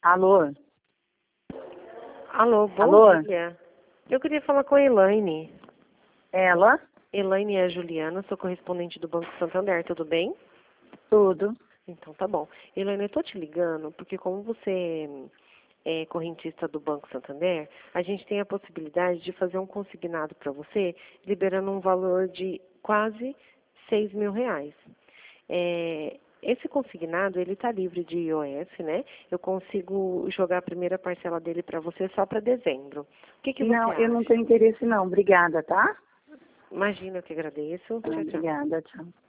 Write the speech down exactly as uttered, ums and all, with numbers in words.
Alô? Alô, bom Alô? dia. Eu queria falar com a Elaine. Ela? Elaine é a Juliana, sou correspondente do Banco Santander, tudo bem? Tudo. Então tá bom. Elaine, eu tô te ligando porque como você é correntista do Banco Santander, a gente tem a possibilidade de fazer um consignado para você, liberando um valor de quase seis mil reais. É, esse consignado, ele está livre de I O F, né? Eu consigo jogar a primeira parcela dele para você só para dezembro. O que, que você Não, eu não acha? tenho interesse não. Obrigada, tá? Imagina, eu que agradeço. Ah, Tchau, tchau. Obrigada, tchau.